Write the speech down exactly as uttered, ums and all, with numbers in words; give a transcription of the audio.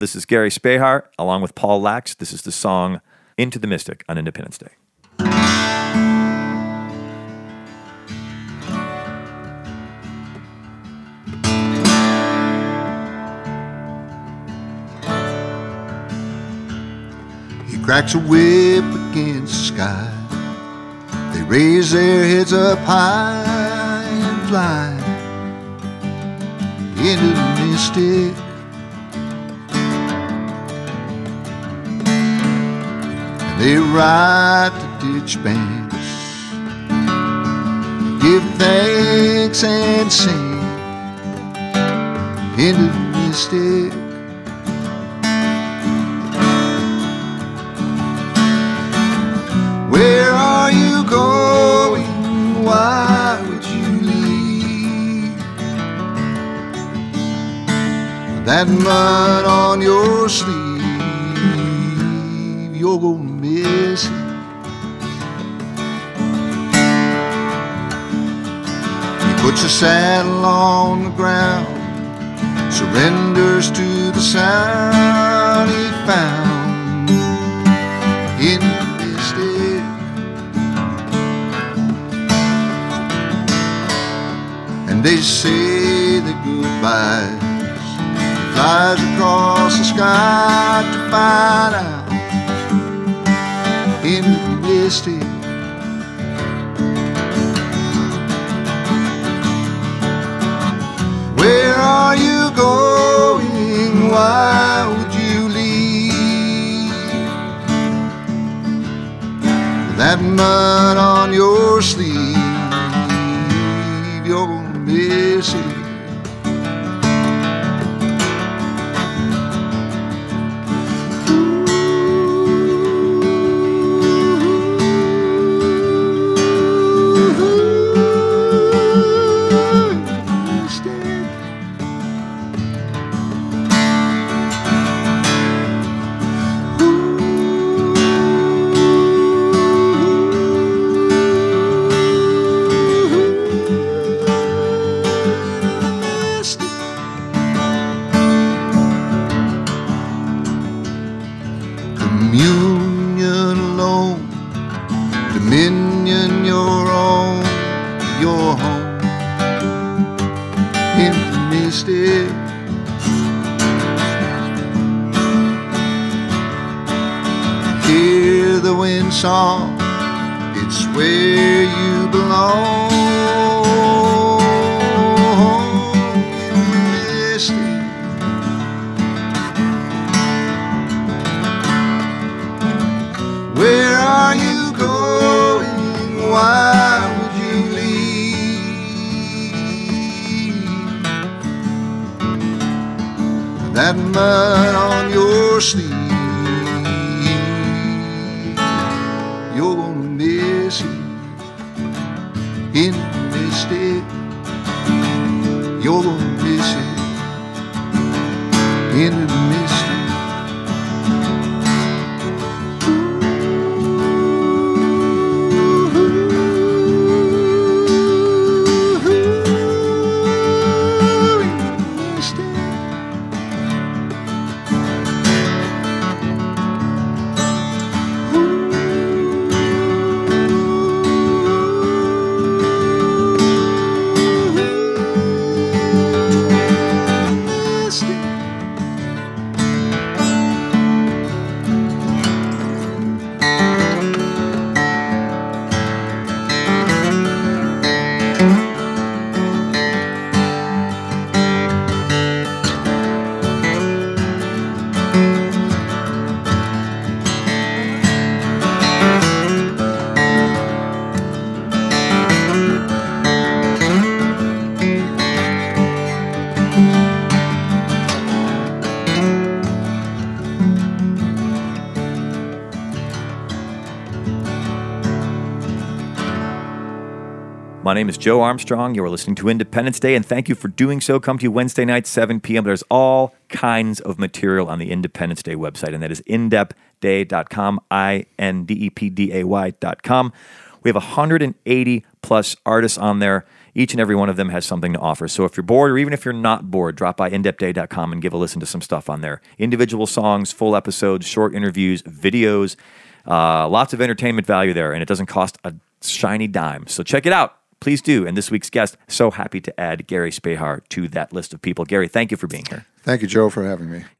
This is Gary Spahar, along with Paul Lax. This is the song Into the Mystic on Independence Day. He cracks a whip against the sky. They raise their heads up high and fly into the mystic. They ride the ditch banks, give thanks and sing into the mystic. Where are you going? Why would you leave? That mud on your sleeve, you're gonna miss it. He puts a saddle on the ground, surrenders to the sound he found in the mystic. And they say the goodbyes, flies across the sky to find out in the mystic. Where are you going? Why would you leave? That mud on your sleeve, you're gonna miss it. Communion alone, dominion your own, your home in the mystic. Hear the wind song, it's where you belong. In the mystic. Where are you going? Why would you leave? That mud on your sleeve, you're gonna miss it in the mystic. You're gonna miss it in the mystic. My name is Joe Armstrong. You are listening to Independence Day, and thank you for doing so. Come to you Wednesday night, seven p.m. There's all kinds of material on the Independence Day website, and that is indep day dot com, I N D E P D A Y dot com. We have one hundred eighty plus artists on there. Each and every one of them has something to offer. So if you're bored, or even if you're not bored, drop by in depth day dot com and give a listen to some stuff on there. Individual songs, full episodes, short interviews, videos, uh, lots of entertainment value there, and it doesn't cost a shiny dime. So check it out. Please do. And this week's guest, so happy to add Gary Spehar to that list of people. Gary, thank you for being here. Thank you, Joe, for having me.